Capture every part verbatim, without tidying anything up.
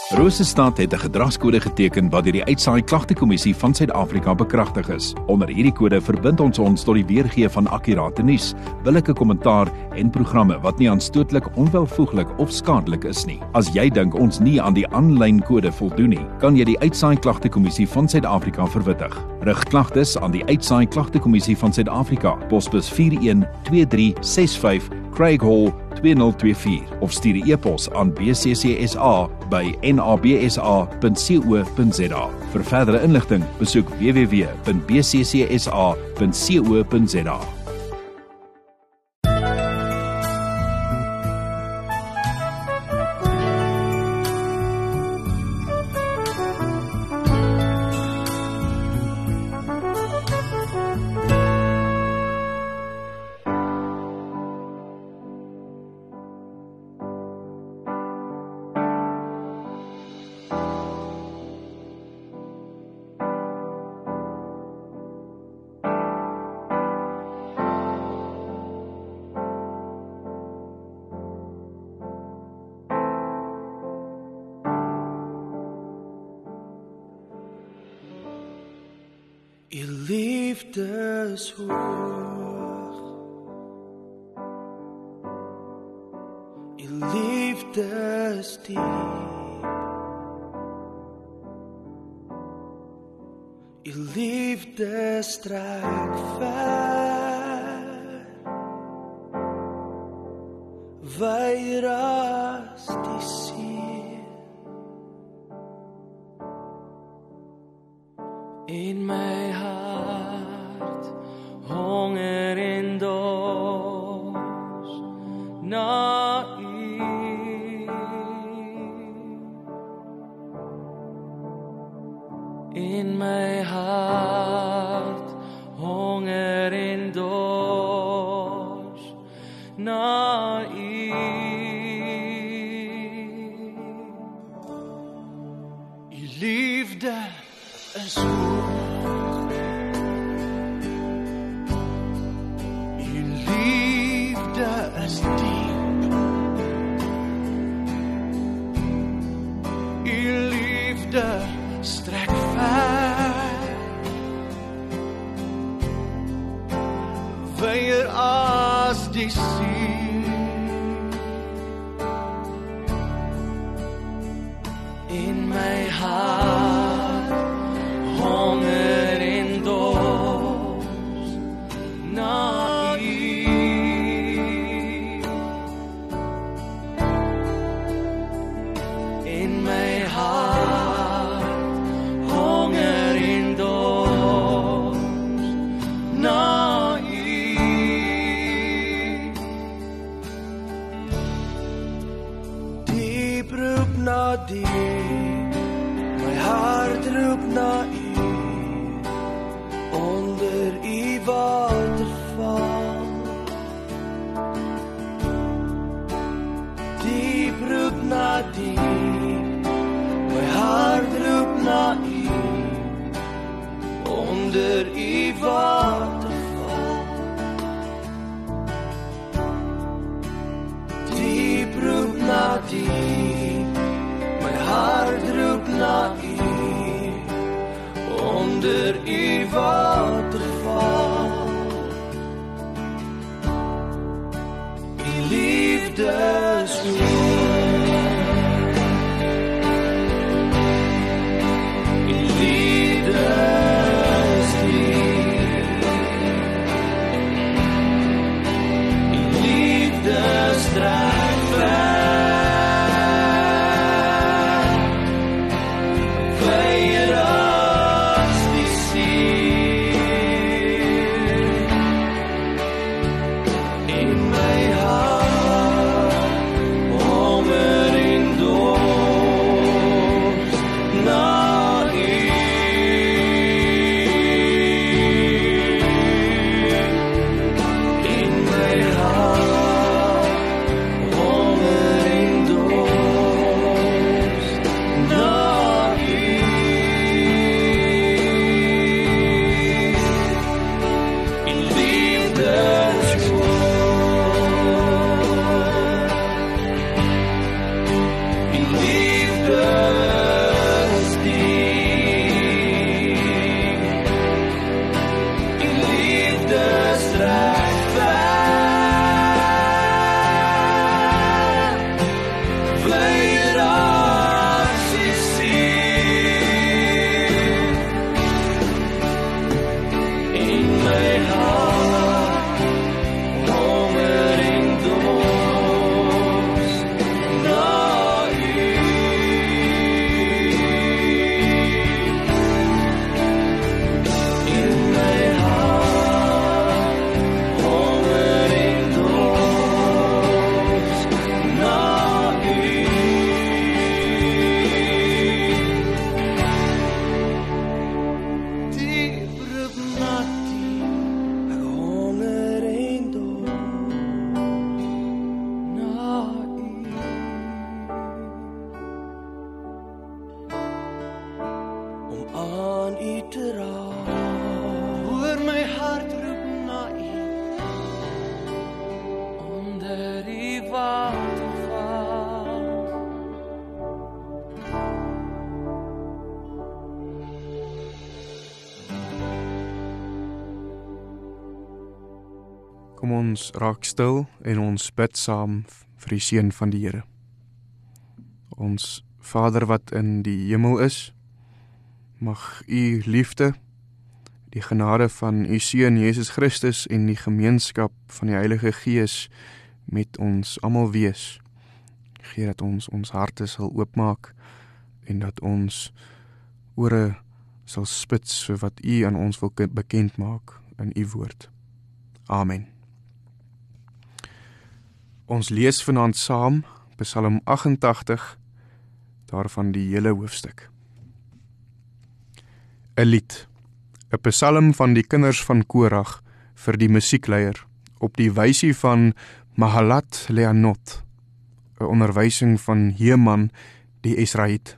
Rosestad het 'n gedragskode geteken wat deur die Uitsaai Klagtekommissie van Suid-Afrika bekragtig is. Onder hierdie kode verbind ons ons tot die weergee van akkurate nuus, billike kommentaar en programme wat nie aanstootlik, onwelvoeglik of skadelik is nie. As jy dink ons nie aan die aanlyn kode voldoen nie, kan jy die Uitsaai Klagtekommissie van Suid-Afrika verwittig. Rig klagtes aan die Uitsaai Klagtekommissie van Suid-Afrika, posbus vier een twee drie ses vyf, Craig Hall twee nul twee vier of stuur 'n e-pos aan b c c s a by n a b s a punt co punt z a. Vir verdere inligting, besoek w w w punt b c c s a punt co punt z a. Je liefde is hoog, je liefde is diep, je liefde strekt ver, wijder als die zee. In mijn hart honger en dorst naar u. In mijn hart honger en dorst naar u. Je liefde is hoog. Je liefde is diep. Je liefde strekt ver, wijder als die zee. In mijn hart honger en dorst naar u. In mijn hart honger en dorst naar u. Diep roept naar diep, mijn hart roept naar u. Onder uw waterval, diep roept naar diep, mijn hart roept naar u. Onder uw waterval, diep roept naar diep, mijn hart roept naar u. Onder uw waterval, uw liefde is hoog, uw liefde is diep, uw liefde strekt ver, wijder als die zee. In mijn hart honger en dorst naar u. In mijn hart honger en dorst naar u. In liefde is hoog, in liefde aan U te raak. Hoor my hart roep na U, onder die waterval. Kom ons raak stil en ons bid saam vir die seën van die Here. Ons Vader wat in die hemel is, mag U liefde, die genade van U Seun Jesus Christus en die gemeenskap van die Heilige Gees met ons almal wees. Gee dat ons ons harte sal oopmaak en dat ons ore sal spits vir wat U aan ons wil bekend maak in U woord. Amen. Ons lees vanaand saam Psalm agt-en-tagtig, daarvan die hele hoofstuk. 'n Lied, 'n psalm van die kinders van Korag vir die musiekleier, op die wysie van Mahalat Leanot, 'n onderwysing van Heman die Esraït.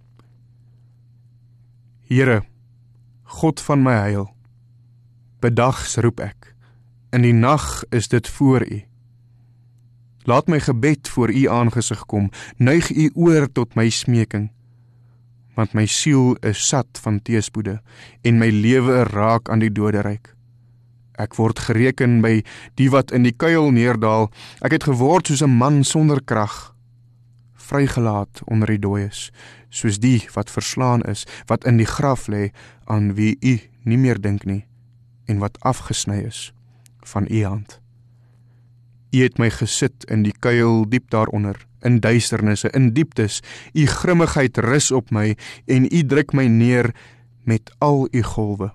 Here, God van my heil, bedags roep ek, in die nag is dit voor U. Laat my gebed voor U aangesig kom, neig U oor tot my smeking, want my siel is sat van teëspoede en my lewe raak aan die doderyk. Ek word gereken by die wat in die kuil neerdaal, ek het geword soos 'n man sonder krag, vrygelaat onder die dooies, soos die wat verslaan is, wat in die graf lê, aan wie U nie meer dink nie, en wat afgesny is van U hand. U het my gesit in die kuil diep daaronder, in duisternisse, in dieptes, U grimmigheid rus op my, en U druk my neer met al U golwe.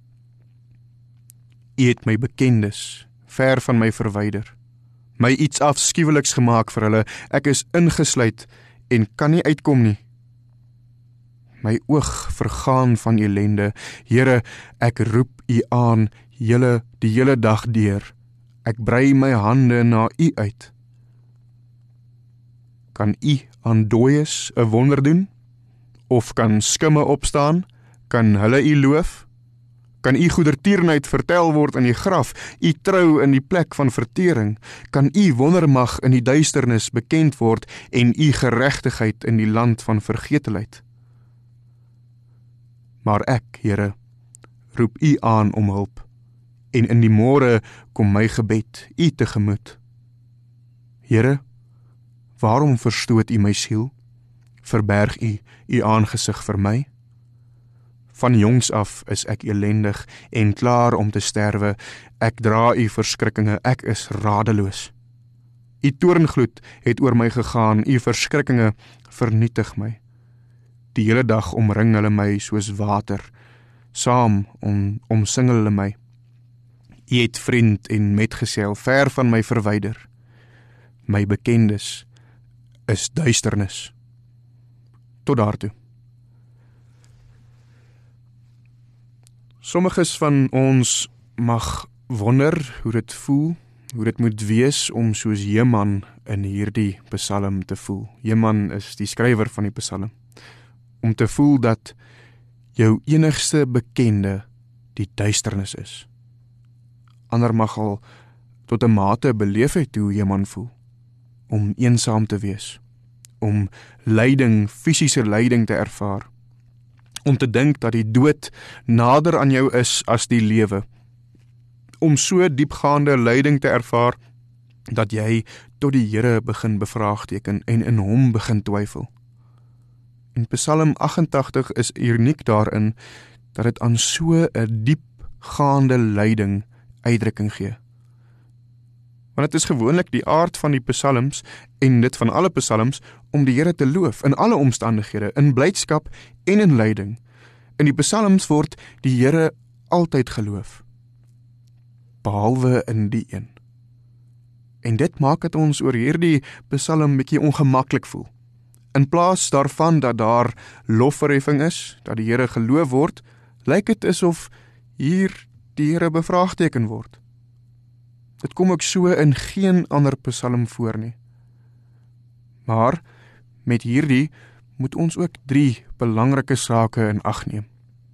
U het my bekendes, ver van my verwyder, my iets afskuweliks gemaak vir hulle, ek is ingesluit en kan nie uitkom nie. My oog vergaan van ellende, Here, ek roep U aan, hele, die hele dag deur, ek brei my hande na U uit. Kan U aan dooies 'n wonder doen? Of kan skimme opstaan? Kan hulle U loof? Kan U goedertierenheid vertel word in die graf, U trou in die plek van vertering? Kan U wondermag in die duisternis bekend word en U geregtigheid in die land van vergetelheid? Maar ek, Here, roep U aan om hulp, en in die môre kom my gebed U tegemoet. Here, waarom verstoot U my siel? Verberg U U aangesig vir my? Van jongs af is ek elendig en klaar om te sterwe, ek dra U verskrikkinge, ek is radeloos. U toorngloed het oor my gegaan, U verskrikkinge vernietig my. Die hele dag omring hulle my soos water, saam om, omsingel hulle my. U het vriend en metgesel ver van my verwyder. My bekendes is duisternis. Tot daartoe. Sommiges van ons mag wonder hoe dit voel, hoe dit moet wees om soos Heman in hierdie psalm te voel. Heman is die skrywer van die psalm. Om te voel dat jou enigste bekende die duisternis is. Ander mag al tot 'n mate beleef het hoe Heman voel, om eensaam te wees, om lyding, fisiese lyding te ervaar, om te dink dat die dood nader aan jou is as die lewe, om so diepgaande lyding te ervaar, dat jy tot die Here begin bevraagteken en in hom begin twyfel. En Psalm agt-en-tagtig is uniek daarin, dat dit aan so 'n diepgaande lyding uitdrukking gee. Want het is gewoonlik die aard van die psalms, en dit van alle psalms, om die Here te loof, in alle omstandighede, in blydskap en in lyding. In die psalms word die Here altyd geloof, behalwe in die een. En dit maak het ons oor hierdie psalm bietjie ongemaklik voel. In plaas daarvan dat daar lofverheffing is, dat die Here geloof word, lyk dit asof hier die Here bevraagteken word. Dit kom ook so in geen ander psalm voor nie. Maar met hierdie moet ons ook drie belangrike sake in ag neem.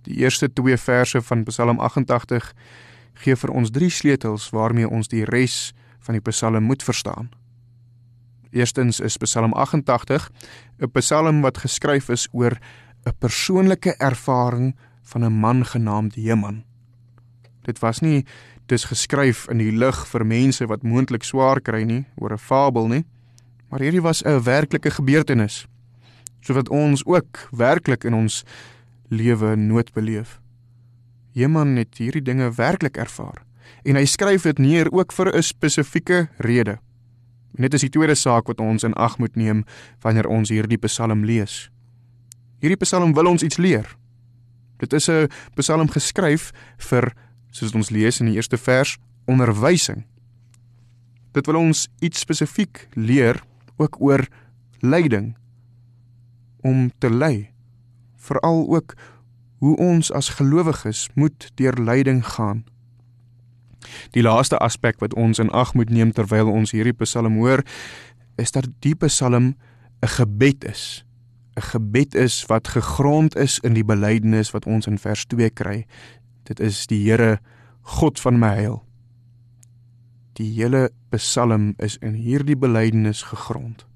Die eerste twee verse van Psalm agt-en-tagtig gee vir ons drie sleutels waarmee ons die res van die Psalm moet verstaan. Eerstens is Psalm agt-en-tagtig 'n Psalm wat geskryf is oor 'n persoonlike ervaring van 'n man genaamd Heman. Dit was nie dis geskryf in die lig vir mense wat moontlik swaar kry nie, oor 'n fabel nie, maar hierdie was 'n werklike gebeurtenis, sodat ons ook werklik in ons lewe nood beleef. Heman het hierdie dinge werklik ervaar, en hy skryf dit neer ook vir 'n spesifieke rede. En dit is die tweede saak wat ons in ag moet neem wanneer ons hierdie Psalm lees. Hierdie Psalm wil ons iets leer. Dit is 'n Psalm geskryf vir, soos ons lees in die eerste vers, onderwysing. Dit wil ons iets spesifiek leer, ook oor lyding, om te ly, veral ook hoe ons as gelowiges moet deur lyding gaan. Die laaste aspek wat ons in ag moet neem terwyl ons hierdie Psalm hoor, is dat die Psalm 'n gebed is. 'n Gebed is wat gegrond is in die belydenis wat ons in vers twee kry. Dit is die Here, God van my heil. Die hele Psalm is in hierdie belydenis gegrond.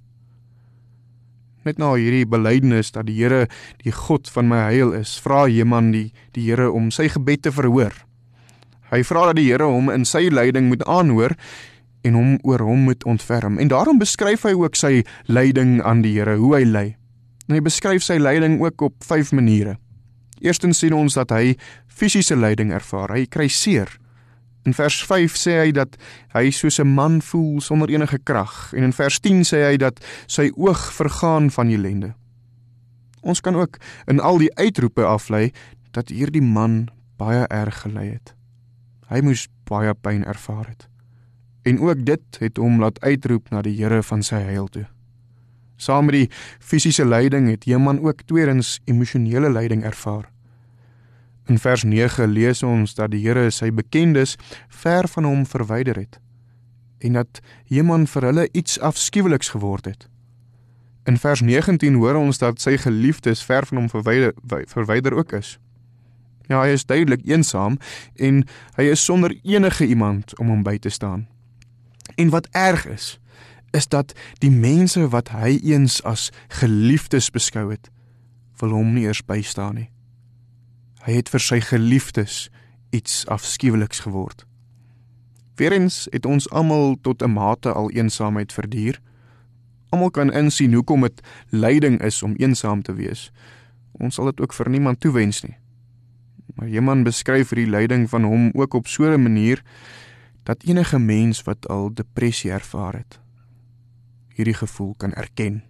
Net na hierdie belydenis dat die Here die God van my heil is, vra Heman die, die Here om sy gebed te verhoor. Hy vra dat die Here hom in sy lyding moet aanhoor en hom oor hom moet ontferm. En daarom beskryf hy ook sy lyding aan die Here, hoe hy ly. En hy beskryf sy lyding ook op vyf maniere. Eerstens sien ons dat hy fisiese lyding ervaar, hy kry seer. In vers vyf sê hy dat hy soos 'n man voel sonder enige krag, en in vers tien sê hy dat sy oog vergaan van ellende. Ons kan ook in al die uitroepe aflei dat hierdie man baie erg gely het. Hy moes baie pyn ervaar het. En ook dit het hom laat uitroep na die Here van sy heil toe. Saam met die fisiese lyding het Heman ook tweedens emosionele lyding ervaar. In vers nege lees ons dat die Here sy bekendes ver van hom verwyder het, en dat Heman vir hulle iets afskuweliks geword het. In vers negentien hoor ons dat sy geliefdes ver van hom verwyder, verwyder ook is. Ja, hy is duidelik eensaam, en hy is sonder enige iemand om hom by te staan. En wat erg is, is dat die mense wat hy eens as geliefdes beskou het, wil hom nie eers bystaan nie. Hy het vir sy geliefdes iets afskuweliks geword. Weerens het ons almal tot 'n mate al eensaamheid verduur. Almal kan insien hoekom dit lyding is om eensaam te wees. Ons sal dit ook vir niemand toewens nie. Maar Heman beskryf hierdie lyding van hom ook op so 'n manier dat enige mens wat al depressie ervaar het, hierdie gevoel kan erken.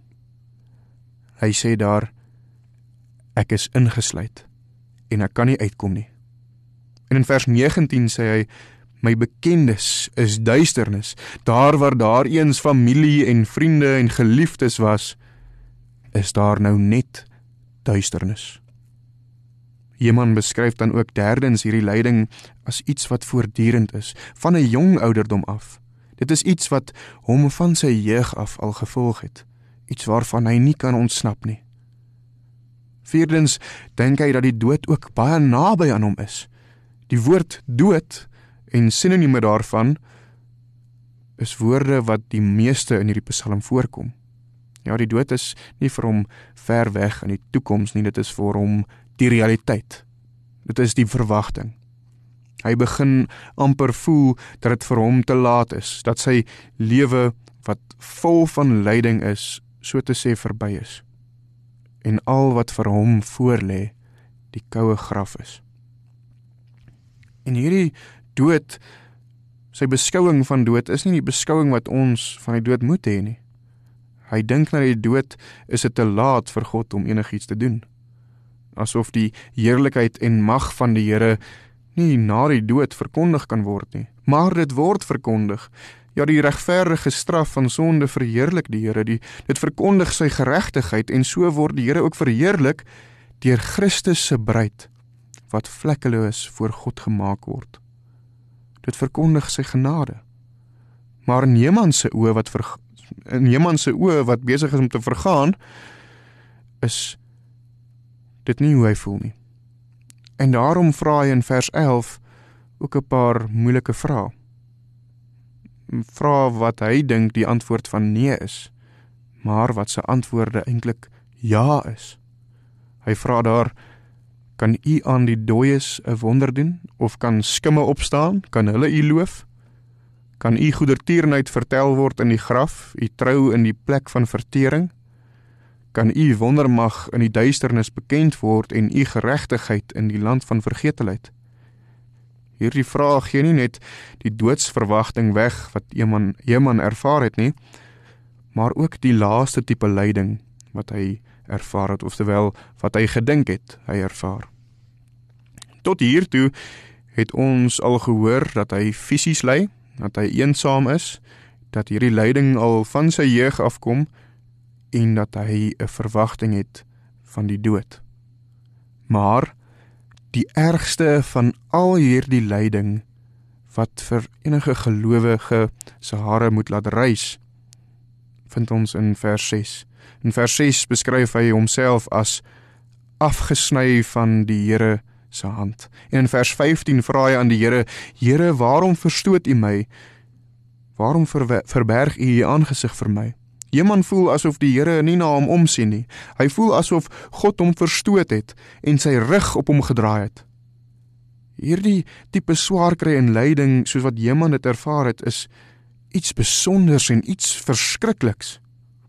Hy sê daar, ek is ingesluit en ek kan nie uitkom nie. En in vers negentien sê hy, my bekendes is duisternis, daar waar daar eens familie en vriende en geliefdes was, is daar nou net duisternis. Heman beskryf dan ook derdens hierdie lyding as iets wat voortdurend is, van 'n jong ouderdom af. Dit is iets wat hom van sy jeug af al gevolg het, iets waarvan hy nie kan ontsnap nie. Vierdens dink hy dat die dood ook baie naby aan hom is. Die woord dood en sinonieme daarvan is woorde wat die meeste in hierdie Psalm voorkom. Ja, die dood is nie vir hom ver weg in die toekoms nie, dit is vir hom die realiteit. Dit is die verwagting. Hy begin amper voel dat dit vir hom te laat is, dat sy lewe wat vol van lyding is, so te sê verby is. En al wat vir hom voorlê, die koue graf is. En hierdie dood, sy beskouing van dood is nie die beskouing wat ons van die dood moet hê nie. Hy dink na die dood is dit te laat vir God om enigiets te doen. Asof die heerlikheid en mag van die Here nie na die dood verkondig kan word nie, maar dit word verkondig. Ja, die regverdige straf van sonde verheerlik die Here, die, dit verkondig sy geregtigheid, en so word die Here ook verheerlik deur Christus se bruid, wat vlekkeloos voor God gemaak word. Dit verkondig sy genade. Maar in Heman se oë wat ver, in Heman se oë wat besig is om te vergaan, is dit nie hoe hy voel nie. En daarom vra hy in vers elf ook 'n paar moeilike vrae. Vra wat hy dink die antwoord van nee is, maar wat sy antwoorde eintlik ja is. Hy vra daar, kan u aan die dooies 'n wonder doen, of kan skimme opstaan, kan hulle u loof? Kan u goedertierenheid vertel word in die graf, u trou in die plek van vertering? Kan u wondermag in die duisternis bekend word en u geregtigheid in die land van vergetelheid? Hierdie vraag gee nie net die doodsverwagting weg wat Heman, Heman ervaar het nie, maar ook die laaste tipe lyding wat hy ervaar het, oftewel wat hy gedink het hy ervaar. Tot hiertoe het ons al gehoor dat hy fisies ly, dat hy eensaam is, dat hierdie lyding al van sy jeug afkom en dat hy 'n verwagting het van die dood. Maar die ergste van al hierdie lyding wat vir enige gelowige se hare moet laat rys, vind ons in vers ses. In vers ses beskryf hy homself as afgesny van die Here se hand. En in vers vyftien vra hy aan die Here, Here, waarom verstoot u my? Waarom verwe- verberg u u aangesig vir my? Heman voel asof die Here nie na hom omsien nie. Hy voel asof God hom verstoot het en sy rug op hom gedraai het. Hierdie tipe swaarkry en lyding, soos wat Heman dit ervaar het, is iets besonders en iets verskrikliks.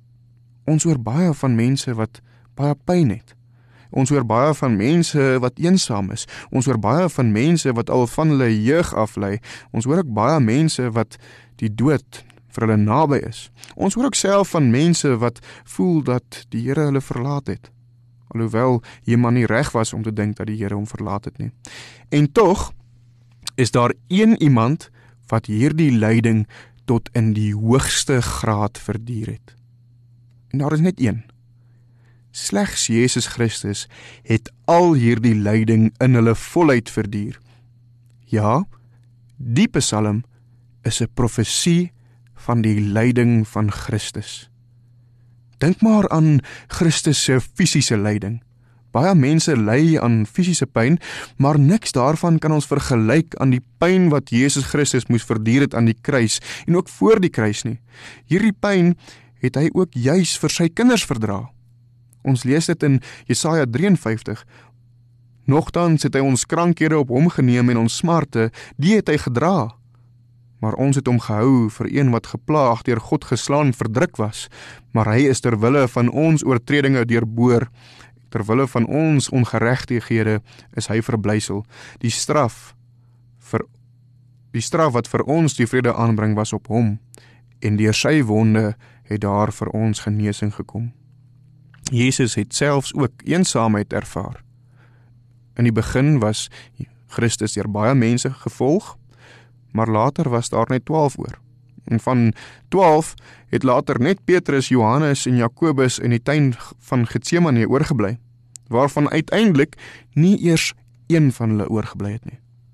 Ons hoor baie van mense wat baie pyn het. Ons hoor baie van mense wat eensaam is. Ons hoor baie van mense wat al van hulle jeug af ly. Ons hoor ook baie mense wat die dood vir hulle naby is. Ons hoor ook self van mense wat voel dat die Here hulle verlaat het. Alhoewel Heman nie reg was om te dink dat die Here hom verlaat het nie. En tog is daar een iemand wat hierdie lyding tot in die hoogste graad verduur het. En daar is net een. Slegs Jesus Christus het al hierdie lyding in hulle volheid verduur. Ja, die Psalm is 'n profesie van die lyding van Christus. Dink maar aan Christus se fisiese lyding. Baie mense ly aan fisiese pyn, maar niks daarvan kan ons vergelyk aan die pyn wat Jesus Christus moes verduur het aan die kruis en ook voor die kruis nie. Hierdie pyn het hy ook juis vir sy kinders verdra. Ons lees dit in Jesaja drie en vyftig. Nogtans het hy ons krankhede op hom geneem en ons smarte, die het hy gedra. Maar ons het hom gehou vir een wat geplaag deur God geslaan verdruk was, maar hy is ter wille van ons oortredinge deurboor, ter wille van ons ongeregtighede is hy verblysel. Die straf vir die straf wat vir ons die vrede aanbring was op hom, en deur sy wonde het daar vir ons genesing gekom. Jesus het selfs ook eensaamheid ervaar. In die begin was Christus deur baie mense gevolg, maar later was daar net twaalf oor. En van twaalf het later net Petrus, Johannes en Jakobus in die tuin van Getsemane oorgebly, waarvan uiteindelik nie eers een van hulle oorgebly het nie.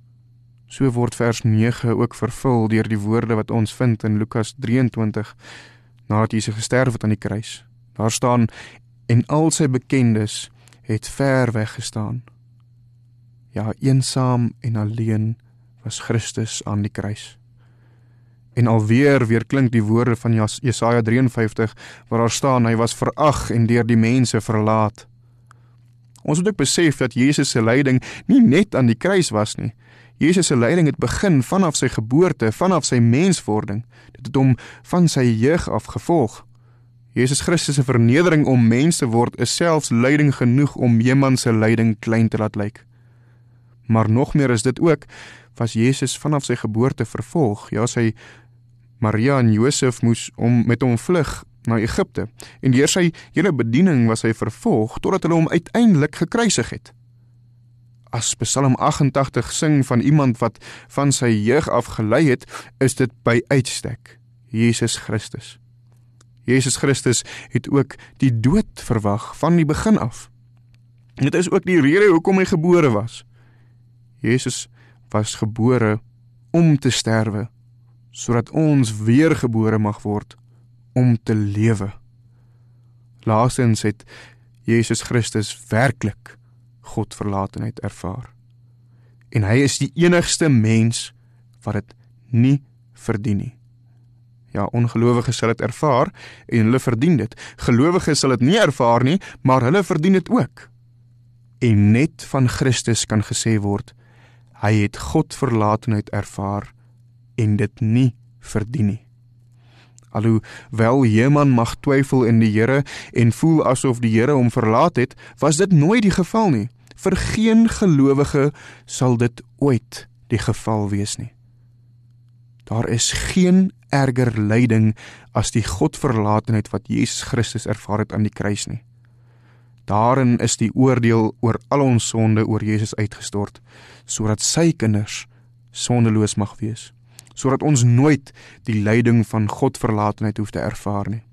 So word vers nege ook vervul deur die woorde wat ons vind in Lukas drieëntwintig, nadat Jesus gesterf het aan die kruis. Daar staan, en al sy bekendes het ver weggestaan. Ja, eensaam en alleen was Christus aan die kruis. En alweer weer klink die woorde van Jesaja drie en vyftig, waar daar staan, hy was verag en deur die mense verlaat. Ons moet ook besef dat Jesus se lyding nie net aan die kruis was nie. Jesus se lyding het begin vanaf sy geboorte, vanaf sy menswording. Dit het hom van sy jeug af gevolg. Jesus Christus se vernedering om mens te word is selfs lyding genoeg om Heman se lyding klein te laat lyk. Maar nog meer is dit ook, was Jesus vanaf sy geboorte vervolg. Ja, sy Maria en Josef moes om, met hom vlug na Egipte. En deur sy hele bediening was hy vervolg, totdat hulle hom uiteindelik gekruisig het. As Psalm agt-en-tagtig sing van iemand wat van sy jeug af gelei het, is dit by uitstek Jesus Christus. Jesus Christus het ook die dood verwag van die begin af. En dit is ook die rede hoekom hy gebore was. Jesus was gebore om te sterwe, sodat ons weergebore mag word om te lewe. Laastens het Jesus Christus werklik Godverlatenheid ervaar. En hy is die enigste mens wat dit nie verdien nie. Ja, ongelowiges sal dit ervaar en hulle verdien dit. Gelowiges sal dit nie ervaar nie, maar hulle verdien dit ook. En net van Christus kan gesê word, hy het Godverlatenheid ervaar en dit nie verdien nie. Alhoewel Heman mag twyfel in die Here en voel asof die Here hom verlaat het, was dit nooit die geval nie. Vir geen gelowige sal dit ooit die geval wees nie. Daar is geen erger lyding as die Godverlatenheid wat Jesus Christus ervaar het aan die kruis nie. Daarin is die oordeel oor al ons sonde oor Jesus uitgestort, sodat sy kinders sondeloos mag wees, sodat ons nooit die lyding van Godverlatenheid hoef te ervaar nie.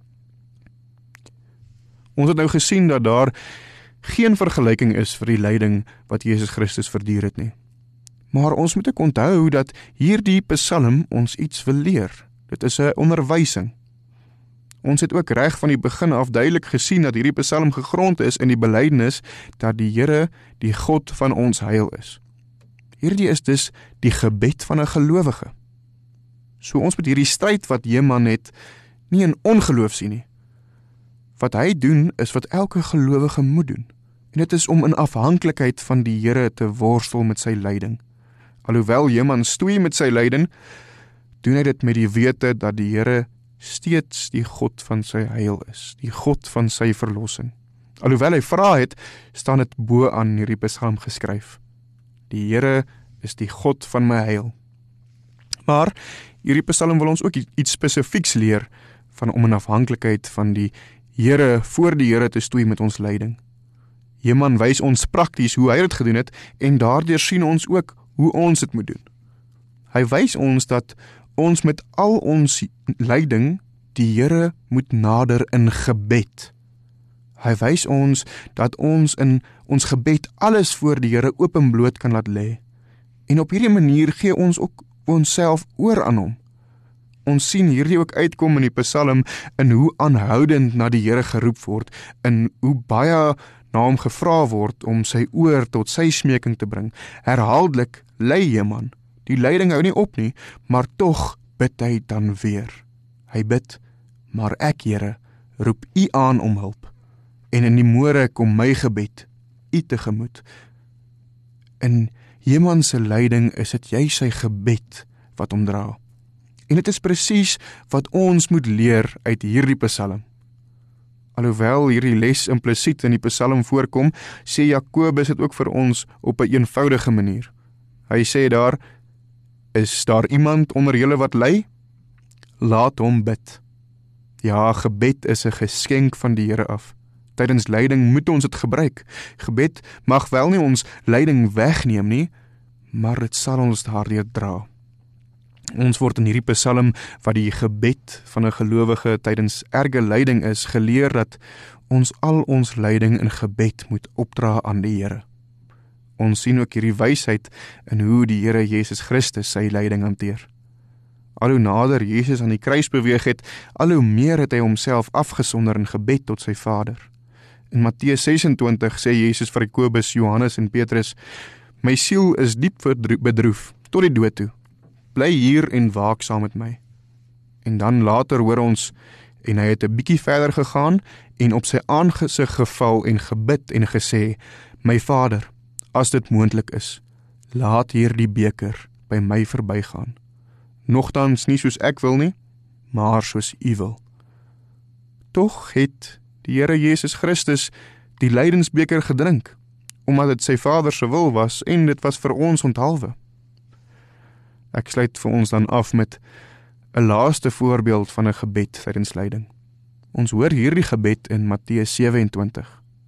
Ons het nou gesien dat daar geen vergelyking is vir die lyding wat Jesus Christus verduur het nie. Maar ons moet ook onthou dat hierdie Psalm ons iets wil leer. Dit is 'n onderwysing. Ons het ook reg van die begin af duidelik gesien dat hierdie Psalm gegrond is in die belydenis dat die Here die God van ons heil is. Hierdie is dus die gebed van 'n gelowige. So ons moet hierdie stryd wat Heman het nie in ongeloof sien nie. Wat hy doen is wat elke gelowige moet doen. En dit is om in afhanklikheid van die Here te worstel met sy lyding. Alhoewel Heman stoei met sy lyding, doen hy dit met die wete dat die Here steeds die God van sy heil is, die God van sy verlossing. Alhoewel hy vra het, staan dit bo aan hierdie Psalm geskryf. Die Here is die God van my heil. Maar hierdie Psalm wil ons ook iets spesifieks leer van om in afhanklikheid van die Here voor die Here te stoei met ons lyding. Heman wys ons prakties hoe hy dit gedoen het en daardeur sien ons ook hoe ons dit moet doen. Hy wys ons dat ons met al ons lyding die Here moet nader in gebed. Hy wys ons dat ons in ons gebed alles voor die Here openbloot kan laat lê. En op hierdie manier gee ons ook onsself oor aan hom. Ons sien hierdie ook uitkom in die Psalm in hoe aanhoudend na die Here geroep word, in hoe baie na hom gevra word om sy oor tot sy smeking te bring. Herhaaldelik ly Heman. Die lyding hou nie op nie, maar tog bid hy dan weer. Hy bid, maar ek, Here, roep U aan om hulp. En in die môre kom my gebed U tegemoet. In Heman se lyding is dit juis sy gebed wat hom dra. En dit is presies wat ons moet leer uit hierdie Psalm. Alhoewel hierdie les implisiet in die Psalm voorkom, sê Jakobus dit ook vir ons op 'n een eenvoudige manier. Hy sê daar, is daar iemand onder julle wat ly? Laat hom bid. Ja, gebed is 'n geskenk van die Here af. Tydens lyding moet ons dit gebruik. Gebed mag wel nie ons lyding wegneem nie, maar dit sal ons daardeur dra. Ons word in hierdie Psalm, wat die gebed van 'n gelowige tydens erge lyding is, geleer dat ons al ons lyding in gebed moet opdra aan die Here. Ons sien ook hierdie wysheid in hoe die Here Jesus Christus sy lyding hanteer. Al hoe nader Jesus aan die kruis beweeg het, al hoe meer het hy homself afgesonder in gebed tot sy Vader. In Matteus ses en twintig sê Jesus vir Jakobus, Johannes en Petrus, my siel is diep bedroef, tot die dood toe. Bly hier en waak saam met my. En dan later hoor ons, en hy het 'n bietjie verder gegaan, en op sy aangesig geval en gebid en gesê, my Vader, as dit moontlik is, laat hierdie beker by my verbygaan. Nogtans nie soos ek wil nie, maar soos U wil. Tog het die Here Jesus Christus die lydensbeker gedrink, omdat dit sy Vader se wil was, en dit was vir ons onthaalwe. Ek sluit vir ons dan af met 'n laaste voorbeeld van 'n gebed tydens lyding. Ons hoor hierdie gebed in Matteus sewe en twintig.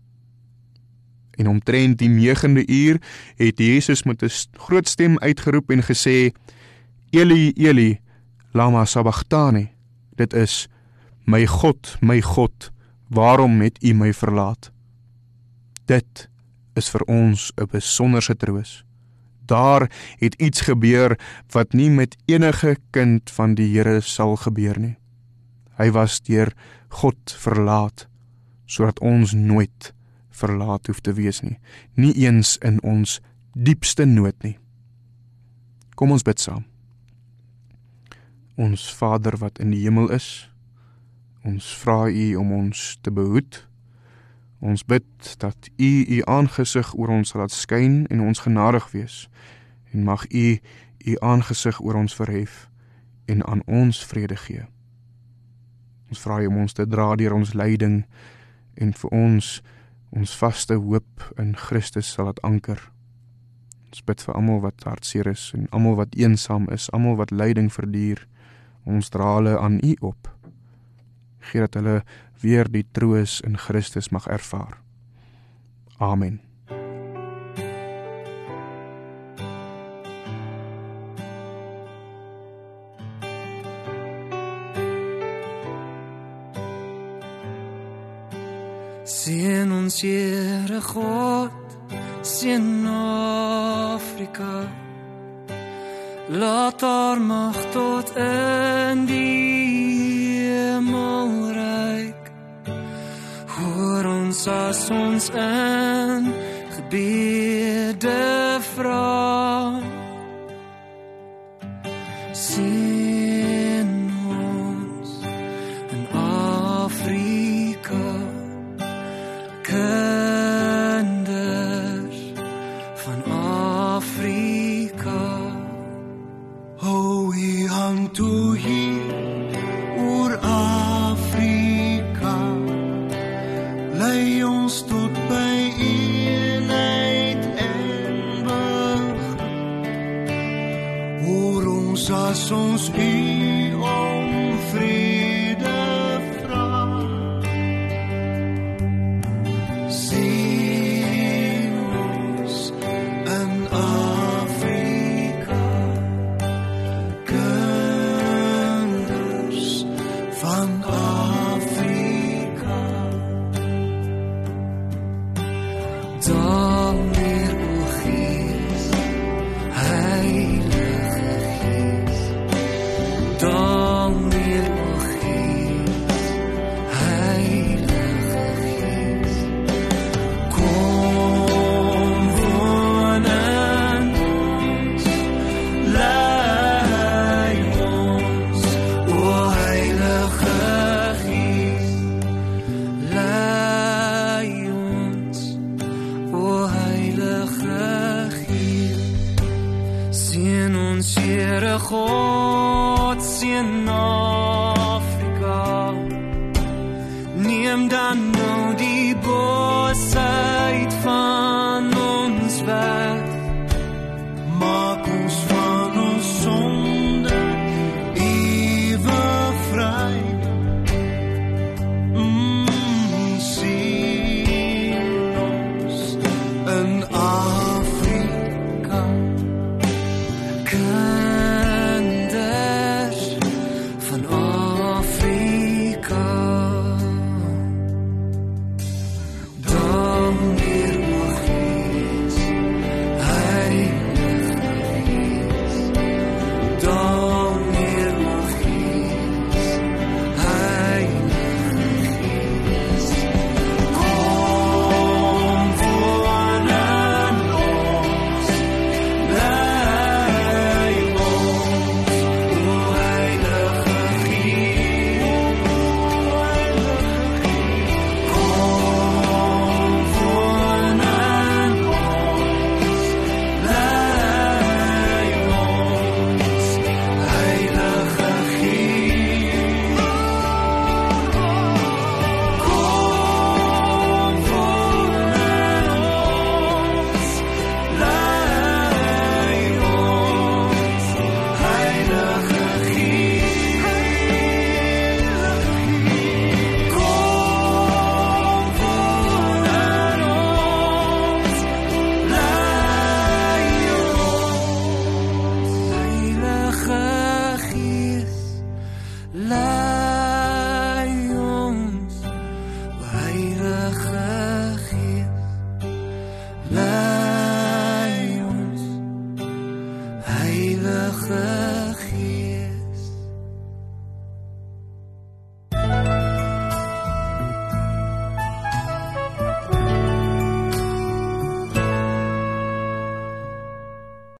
En omtrent die negende uur het Jesus met 'n groot stem uitgeroep en gesê, Eli, Eli, lama sabachthani. Dit is, my God, my God, waarom het U my verlaat? Dit is vir ons 'n besonderse troos. Daar het iets gebeur wat nie met enige kind van die Here sal gebeur nie. Hy was deur God verlaat, sodat ons nooit verlaat hoef te wees nie, nie eens in ons diepste nood nie. Kom ons bid saam. Ons Vader wat in die hemel is, ons vra U om ons te behoed. Ons bid dat U U aangesig oor ons laat skyn en ons genadig wees, en mag U U aangesig oor ons verhef en aan ons vrede gee. Ons vra U om ons te dra deur ons lyding en vir ons ons vaste hoop in Christus sal laat anker. Ons bid vir almal wat hartseer is en almal wat eensaam is, almal wat lyding verduur. Ons dra hulle aan U op. Gee dat hulle weer die troos in Christus mag ervaar. Amen. Seën ons Here God, seën Afrika. Laat haar mag tot in die hemel reik. Hoor ons as ons in gebede vra. Seën ons in Afrika, kinders van Afrika. Hou U hand toe hier oor Afrika, lei ons tot by eenheid en begrip. Hoor ons as ons U